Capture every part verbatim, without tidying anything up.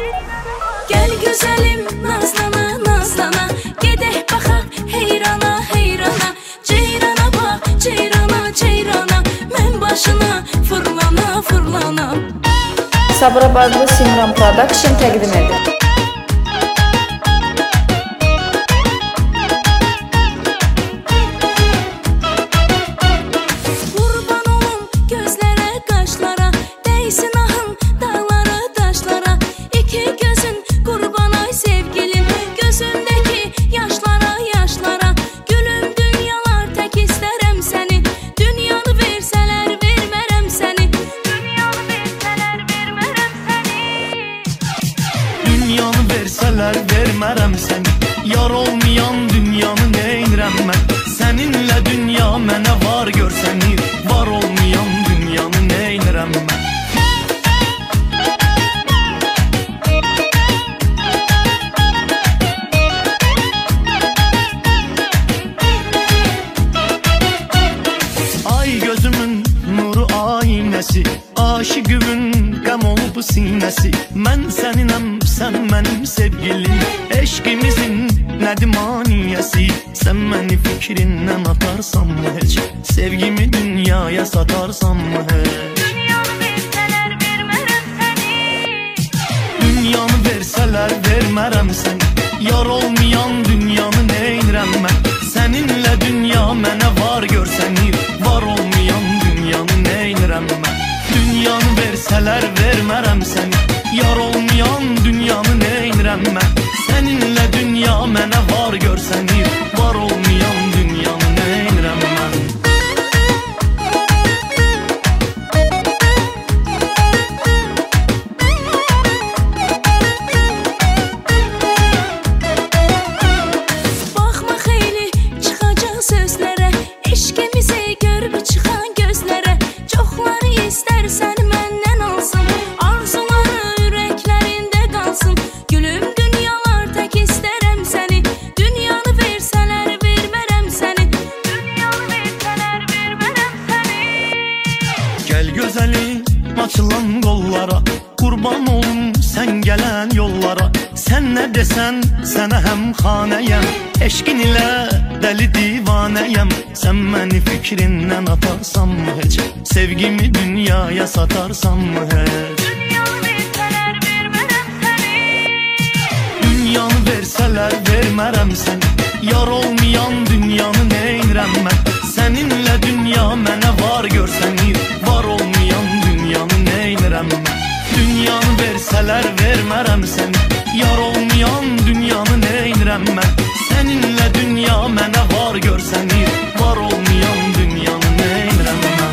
Gel güzelim nazlana nazlana, gedək baxaq heyrana heyrana. Ceyrana bax ceyrana ceyrana, mən başına fırlana fırlana. Sabirabadlı Simran Production təqdim edir. Vermərəm səni, yar olmayan dünyanı neynirəm mən? Səninlə dünya mənə var görsənir, var olmayan dünyanı neynirəm mən? Ay gözümün nuru aynəsi, aşıqımın qəm olub sinəsi. Mən səninəm, sən mənim sevgilim, eşqimizin nədir maniyəsi? Sən məni fikrindən atarsan mı heç? Sevgimi dünyaya satarsan mı heç? Dünyanı versələr vermərəm səni, yar olmayan dünyanı neynirəm mən? Səninlə dünya mənə var görsənir, var olmayan dünyanı neynirəm mən? Dünyanı versələr vermərəm səni, yar olmayan dünyanı neynirəm mən? Səninlə dünya mənə var görsənir, var olmayan dünyanı neynirəm mən? Baxma xeyli çıxacaq sözlərə, eşqimizi görüb çıxan gözlərə. Çoxları istərsən məndən alsın, arzuları ürəklərində qalsın. Gülüm dünyalar tək istərəm səni, dünyanı versələr vermərəm səni, dünyanı versələr vermərəm səni. Gəl gözəlim açılan qollara, qurban olum sən gələn yollara. Sən nə desən sənə həm xanəyəm, eşqin ilə dəli divanəyəm. Sən məni fikrindən atarsan mı heç? Sevgimi dünyaya satarsan mı heç? Dünyanı versələr vermərəm səni, yar olmayan dünyanı neynirəm mən? Səninlə dünya mənə var görsənir, var olmayan dünyanı neynirəm mən? Dünyanı versələr vermərəm səni, yar olmayan dünyanı neynirəm mən? Səninlə dünya mənə var görsənir, var olmayan dünyanı neynirəm mən?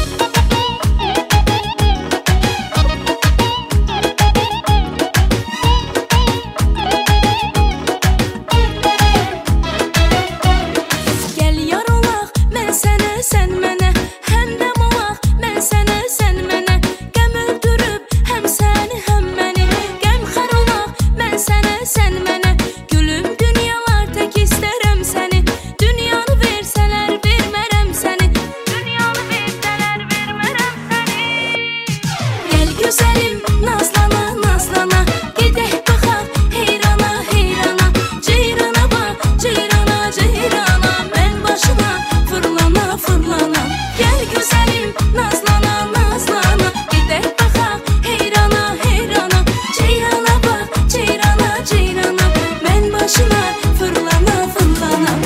Gəl yar olaq, mən sənə, sən mənə, həmdəm olaq, mən sənə, sən mənə. Qəm öldürüb həm səni, həm məni, qəmxər olaq, mən sənə, sən mənə. Gülüm dünyalar tək istərəm səni, dünyanı versələr vermərəm səni, dünyanı versələr vermərəm səni. Gəl gözəlim nazlana nazlana, gedək baxaq heyrana heyrana. Ceyrana bax ceyrana ceyrana, mən başına fırlana fırlana. Gəl gözəlim nazlana nazlana, gedək baxaq heyrana heyrana. Ceyrana bax ceyrana ceyrana, mən başına fırlana fırlana.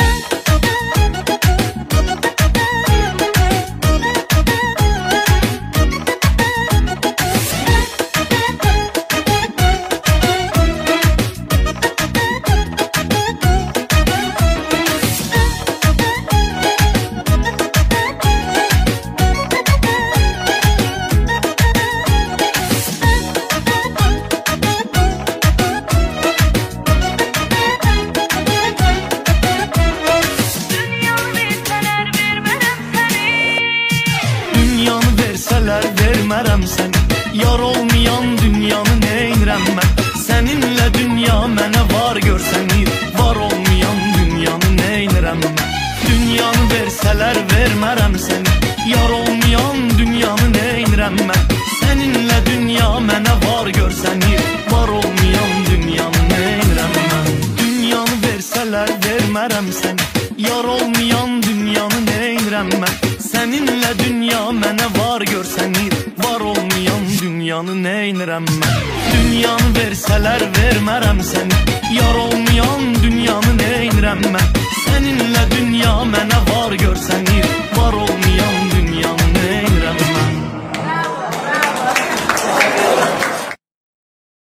Dünyanı versələr vermərəm səni, yar olmayan dünyanı neynirəm mən? Səninlə dünya mənə var görsənir, var olmayan dünyanı neynirəm mən? Dünyanı versələr vermərəm səni, yar olmayan dünyanı neynirəm mən? Səninlə dünya mənə var görsənir, var versələr vermərəm səni. Yar olmayan dünyanı neynirəm mən? Səninlə dünya mənə var görsənir. Var olmayan dünyanı neynirəm mən? Dünyanı versələr vermərəm səni. Yar olmayan dünyanı neynirəm mən? Səninlə dünya